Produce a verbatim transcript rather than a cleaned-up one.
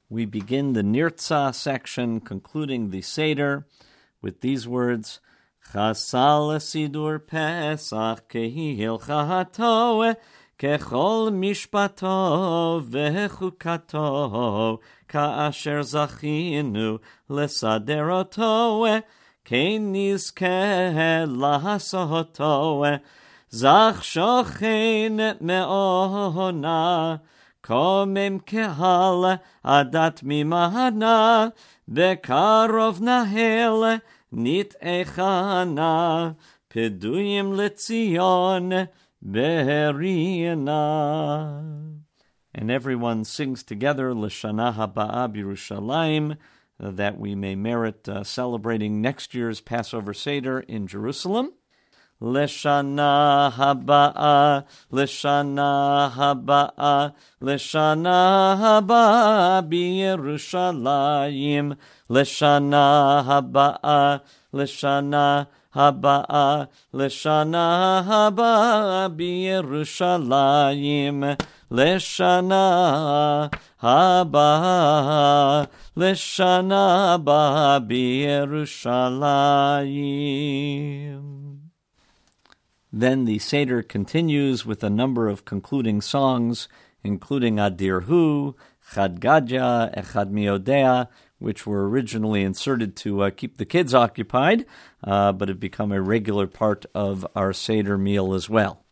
we begin the Nirtzah section, concluding the Seder, with these words, Chasal Sidur Pesach Kehi Hilchato Kechol Mishpato Vechukato Ka'asher Zachinu Lesaderoto Kein Nizkeh Lahasoto Zach Shochen Me'ona Komem Kehal Adat Mimahana Bekarov Nahel Nit Echana Peduyim Letzion Berina. And everyone sings together L'Shana Haba'ah B'Yerushalayim, uh, that we may merit uh, celebrating next year's Passover Seder in Jerusalem. L'Shana Haba'ah, L'Shana Haba'ah, L'Shana Haba'ah B'Yerushalayim, L'Shana Haba'ah, L'Shana Haba'ah, L'Shana Haba'ah B'Yerushalayim, L'Shana Haba'ah, L'Shana Haba'ah B'Yerushalayim. Then the Seder continues with a number of concluding songs, including Adir Hu, Chad Gadya, Echad Miodea, which were originally inserted to uh, keep the kids occupied, uh, but have become a regular part of our Seder meal as well.